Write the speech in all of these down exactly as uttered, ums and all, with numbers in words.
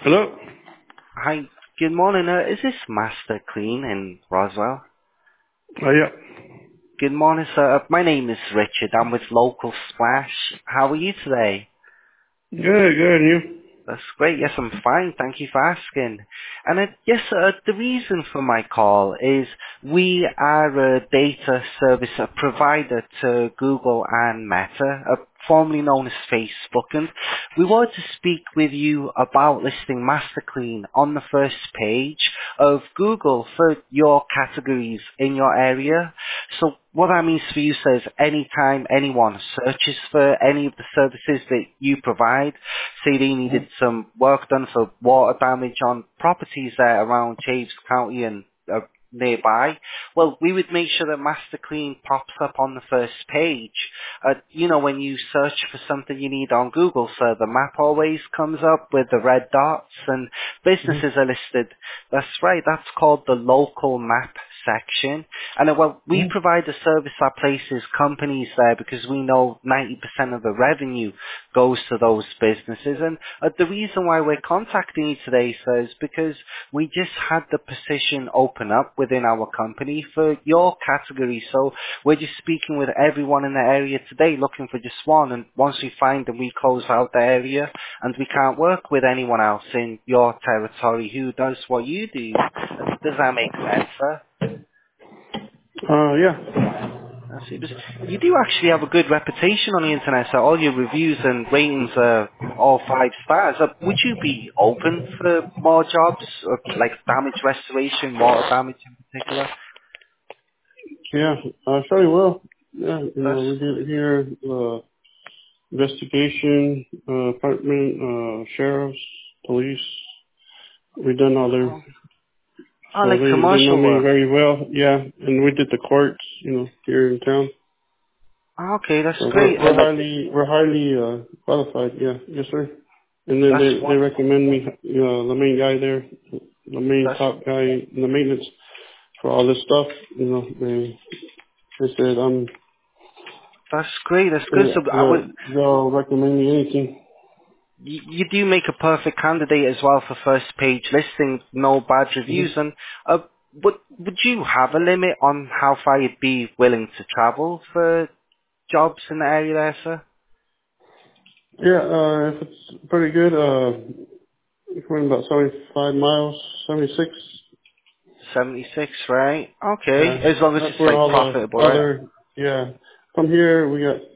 Hello? Hi, good morning. Uh, is this Master Clean in Roswell? Oh, yeah. Good morning, sir. Uh, my name is Richard. I'm with Local Splash. How are you today? Good, good. And you? That's great. Yes, I'm fine. Thank you for asking. And uh, yes, uh, the reason for my call is we are a data service uh, provider to Google and Meta, uh, formerly known as Facebook, and we wanted to speak with you about listing MasterClean on the first page of Google for your categories in your area. So what that means for you says anytime anyone searches for any of the services that you provide, say they needed some work done for water damage on properties there around Chaves County and uh, nearby, well, we would make sure that Master Clean pops up on the first page. Uh, you know, when you search for something you need on Google, so the map always comes up with the red dots and businesses Mm-hmm. are listed. That's right, that's called the local map section. And uh, well, we Mm-hmm. provide a service that places companies there because we know ninety percent of the revenue goes to those businesses. And uh, the reason why we're contacting you today, sir, is because we just had the position open up within our company for your category. So we're just speaking with everyone in the area today looking for just one. And once we find them, we close out the area and we can't work with anyone else in your territory who does what you do. Does that make sense, sir? Uh, yeah. I see. But you do actually have a good reputation on the internet, so all your reviews and ratings are all five stars. Uh, would you be open for more jobs, uh, like damage restoration, water damage in particular? Yeah. Uh, surely will. Yeah. You That's, know, we did it here, uh, investigation, uh, apartment, uh, sheriffs, police. We done all their, oh, oh, so like they, they know commercial me work. very well. Yeah. And we did the courts, you know, here in town. Oh, okay, that's So we're, great. we're And uh, highly, we're highly, uh, qualified. Yeah. Yes, sir. And then that's they, they wonderful. recommend me, you know, the main guy there, the main That's top guy in the maintenance for all this stuff. You know, they, they said, um, that's great. That's good. So I would. they'll, they'll recommend me anything. You, you do make a perfect candidate as well for first page listing, no bad reviews. Mhm. And uh, would would you have a limit on how far you'd be willing to travel for jobs in the area there, sir? Yeah, uh, if it's pretty good, uh, it's going about seventy-five miles, seventy-six. seventy-six, right? Okay, Yeah, as long as that's it's where like all profitable, the right? other, yeah. From here, we got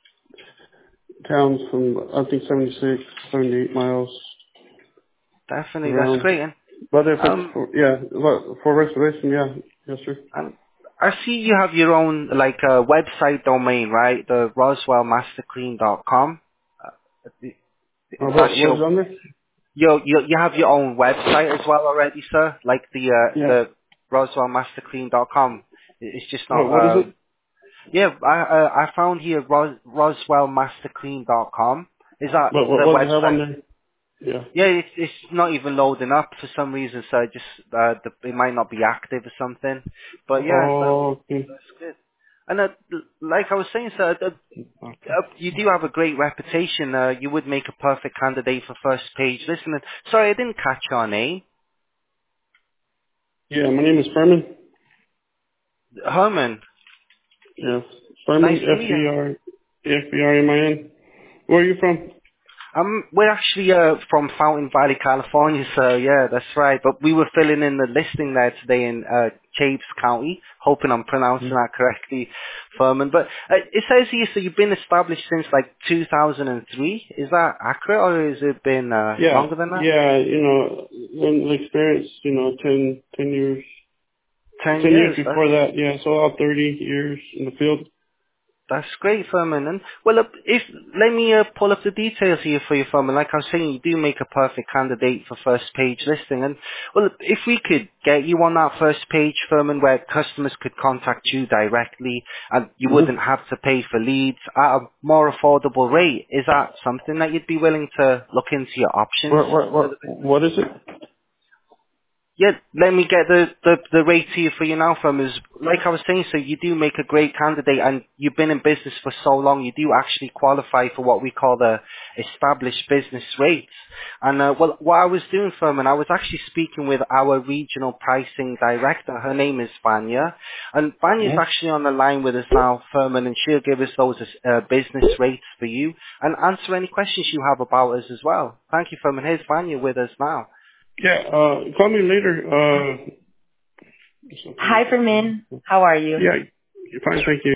towns from, I think, seventy-six, seventy-eight miles Definitely, that's around. great. And But if it's, um, for, yeah, well, for reservation, yeah, yes, sir. and I see you have your own like uh, website domain, right? The roswell master clean dot com. Uh, Uh, that's what, what is your on there? You you you have your own website as well already, sir, like the uh, Yeah. the roswell master clean dot com. It's just not. What, what is Uh, it? yeah, I uh, I found here ros- roswell master clean dot com. Is that What, what, the what does it have on website? there? Yeah. Yeah, it's it's not even loading up for some reason, so I just uh, the, it might not be active or something. But yeah, that, Oh, okay. that's good. And uh, like I was saying, sir, uh, Okay. uh, you do have a great reputation. Uh, you would make a perfect candidate for first page listening. Sorry, I didn't catch your name. Yeah, my name is Furman. Herman. Yeah. Nice Furman, to meet you. F-E-R, F-E-R-M-I-N. Where are you from? Um, we're actually uh, from Fountain Valley, California, so yeah, that's right. But we were filling in the listing there today in uh, Chaves County, hoping I'm pronouncing Hmm. that correctly, Furman. But uh, it says here, so you've been established since like two thousand three. Is that accurate, or has it been uh, Yeah, longer than that? yeah, you know, when the experience, you know, ten, ten years, Ten ten years years. before that, yeah, so about thirty years in the field. That's great, Furman. And well, uh, if let me uh, pull up the details here for you, Furman. Like I was saying, you do make a perfect candidate for first page listing. And well, if we could get you on that first page, Furman, where customers could contact you directly, and you Mm-hmm. wouldn't have to pay for leads at a more affordable rate, is that something that you'd be willing to look into your options What, what, for the what, business? what is it? Yeah, let me get the, the, the rate to you for you now, from is like I was saying, so you do make a great candidate and you've been in business for so long, you do actually qualify for what we call the established business rates. And uh, well, what I was doing, Furman, I was actually speaking with our regional pricing director. Her name is Vanya. And Vanya's Mm-hmm. actually on the line with us now, Furman, and she'll give us those uh, business rates for you and answer any questions you have about us as well. Thank you, Furman. Here's Vanya with us now. Yeah, uh, call me later. Uh, Hi, Fermin. How are you? yeah, fine, thank you.